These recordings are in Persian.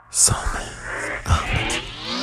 سامه احمدی.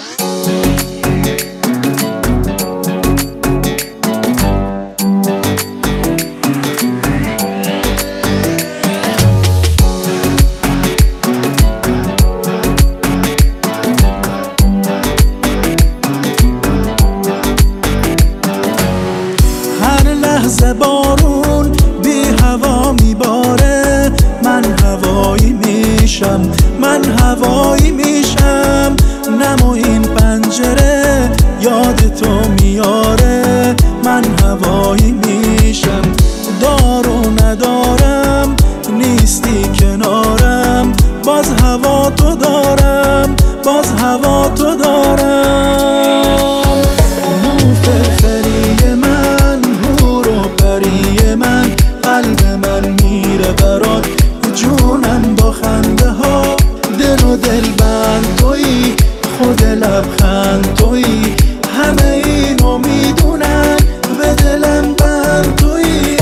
هر لحظه بارون بی هوا میباره، من هوایی میشم، من هوایی میشم. نمو این پنجره یاد تو میاره، من هوایی میشم. دار و ندارم نیستی کنارم، باز هوا تو دارم، باز هوا تو دارم. مو فرفری من، هور و پری من، قلب من میره برات، جونم با خنده ها. دل و دل بند تویی، خود لبخند تویی، همه اینو میدونن به دلم بند تویی.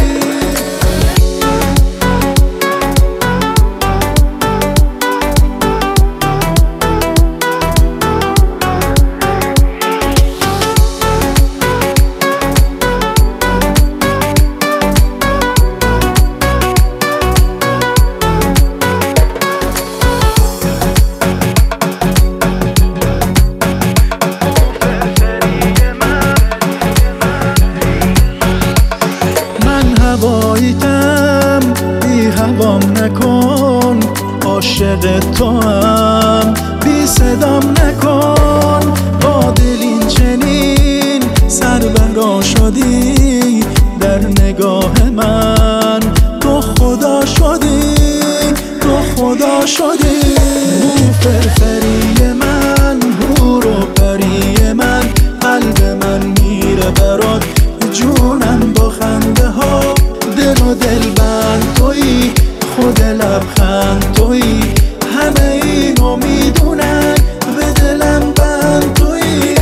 هواییتم بی هوام نکن، عاشق تو هم بی صدام نکن. با دل چنین سر برا شدی، در نگاه من تو خدا شدی، تو خدا شدی. مو فرفری من، هور و پری من، قلب من میره برات، جونم با خنده ها. دل و دل بند تویی، خود لبخند تویی، همه اینو میدونن به دلم بند تویی.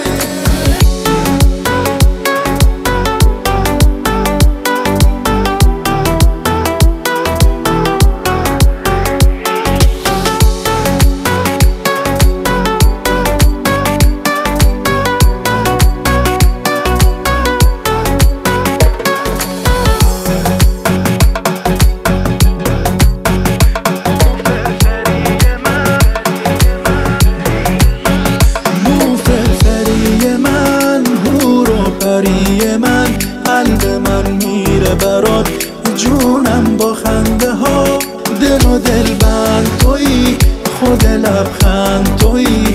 من قلب من میره برات، جونم با خنده ها. دل و دل بند تویی، خود لبخند تویی،